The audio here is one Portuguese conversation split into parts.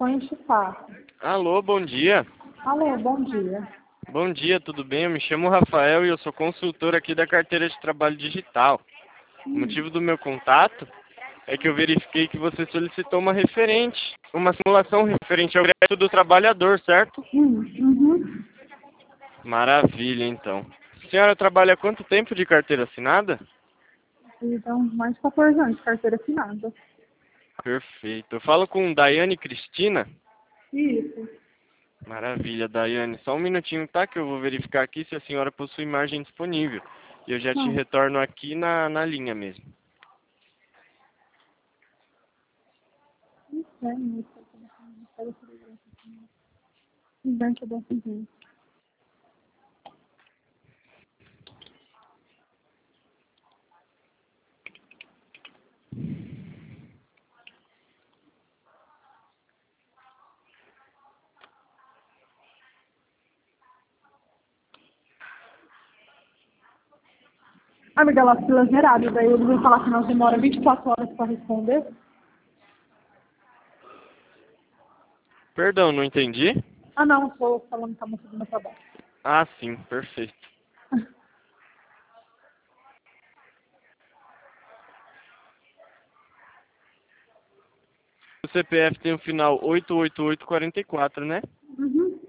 só enche o saco. Alô, bom dia. Alô, bom dia. Bom dia, tudo bem? Eu me chamo Rafael e eu sou consultor aqui da carteira de trabalho digital. O motivo do meu contato é que eu verifiquei que você solicitou uma simulação referente ao crédito do trabalhador, certo? Uhum. Maravilha, então. A senhora trabalha há quanto tempo de carteira assinada? Então, mais de 14 anos, carteira assinada. Perfeito. Eu falo com Daiane Cristina. Isso. Maravilha, Daiane. Só um minutinho, tá? Que eu vou verificar aqui se a senhora possui margem disponível. E eu já te Não. retorno aqui na linha mesmo. Não sei, banco da Fizem. Amiga, ela fila zerada, daí eles vão falar que nós demora 24 horas para responder. Perdão, não entendi? Ah, não, estou falando que a moça do meu trabalho. Ah, sim, perfeito. O CPF tem o final 88844, né? Uhum.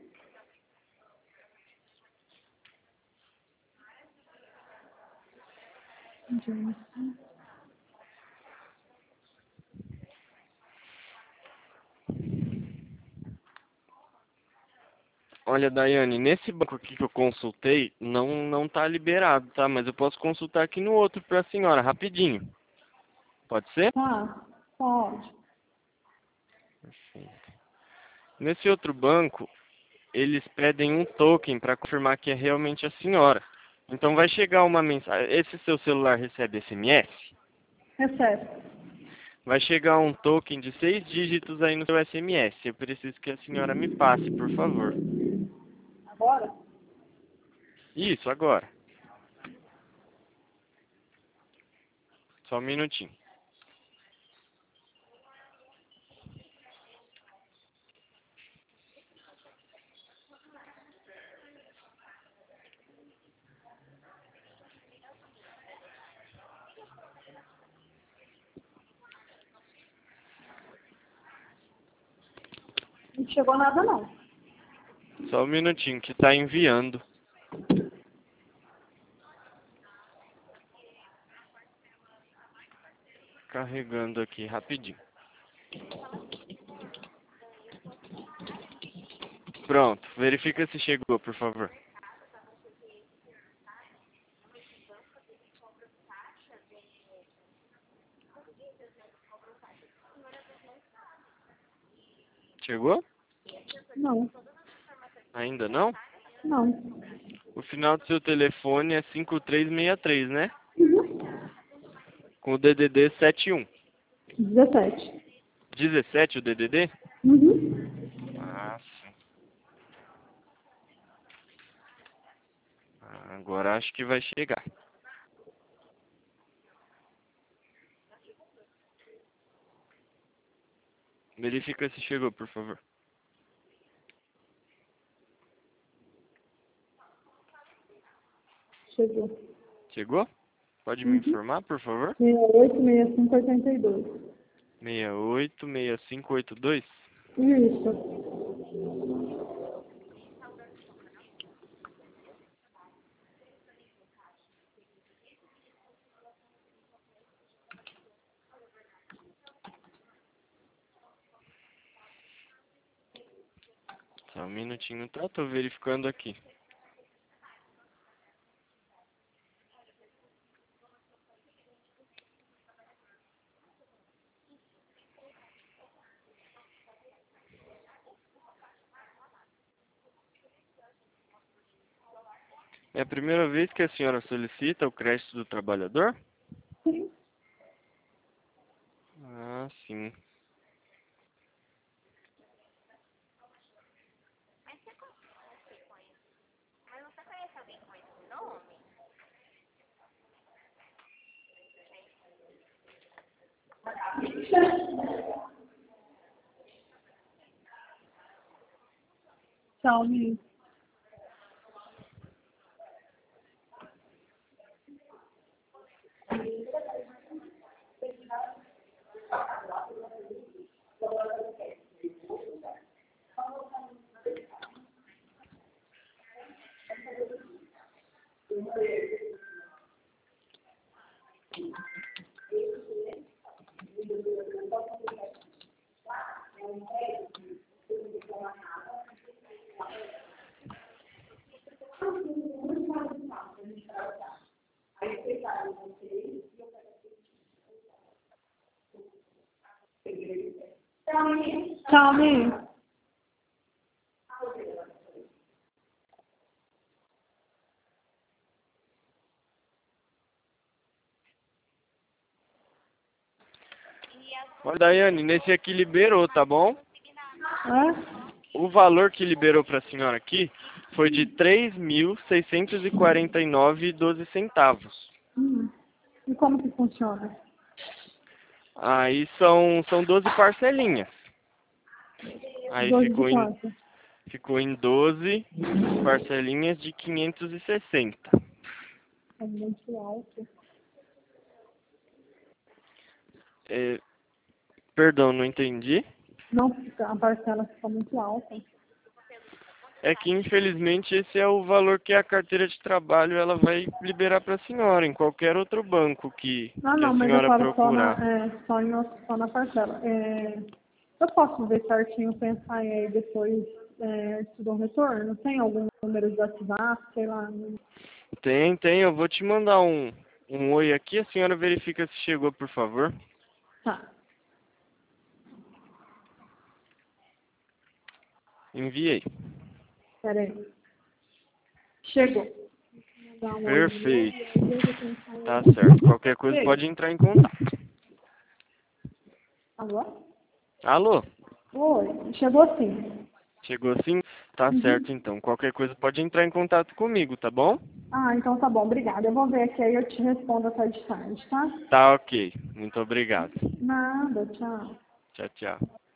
Entendi. Olha, Daiane, nesse banco aqui que eu consultei, não tá liberado, tá? Mas eu posso consultar aqui no outro pra senhora, rapidinho. Pode ser? Tá, pode. Perfeito. Nesse outro banco, eles pedem um token para confirmar que é realmente a senhora. Então vai chegar uma mensagem. Esse seu celular recebe SMS? Recebe. Vai chegar um token de 6 dígitos aí no seu SMS. Eu preciso que a senhora me passe, por favor. Agora? Isso, agora. Só um minutinho. Não chegou nada, não. Só um minutinho que tá enviando. Carregando aqui rapidinho. Pronto, verifica se chegou, por favor. Chegou? Não. Ainda não? Não. O final do seu telefone é 5363, né? Uhum. Com o DDD 71. 17. 17 o DDD? Uhum. Ah, sim. Agora acho que vai chegar. Verifica se chegou, por favor. Chegou. Chegou? Pode me Uhum. informar, por favor? 686582. 686582. Isso. Só um minutinho, tá? Tô verificando aqui. É a primeira vez que a senhora solicita o crédito do trabalhador? Sim. Ah, sim. Tchau, Mi. Tchau, Mi. Olha, Daiane, nesse aqui liberou, tá bom? O valor que liberou para a senhora aqui foi de R$ 3.649,12. E como que funciona? Aí são 12 parcelinhas. Aí 12 de quanto? ficou em 12 parcelinhas de 560. É muito alto. Perdão, não entendi. Não, a parcela fica muito alta. É que infelizmente esse é o valor que a carteira de trabalho ela vai liberar para a senhora em qualquer outro banco que Ah, a não, mas eu senhora falo procurar. só na parcela. Eu posso ver certinho, pensar e aí depois te dou um retorno? Tem algum número de WhatsApp, sei lá? Tem, eu vou te mandar um oi aqui, a senhora verifica se chegou, por favor. Tá, Enviei. peraí. Chegou. Vou dar um oi de novo, e Perfeito. aí eu vou pensar em Tá outro. certo. Qualquer coisa Ei, pode entrar em contato. alô? Alô? Oi, chegou sim. Chegou sim? Tá certo então. Qualquer coisa pode entrar em contato comigo, tá bom? Ah, então tá bom, obrigada. Eu vou ver aqui, aí eu te respondo até de tarde, tá? Tá ok. Muito obrigado. Nada, tchau. Tchau, tchau.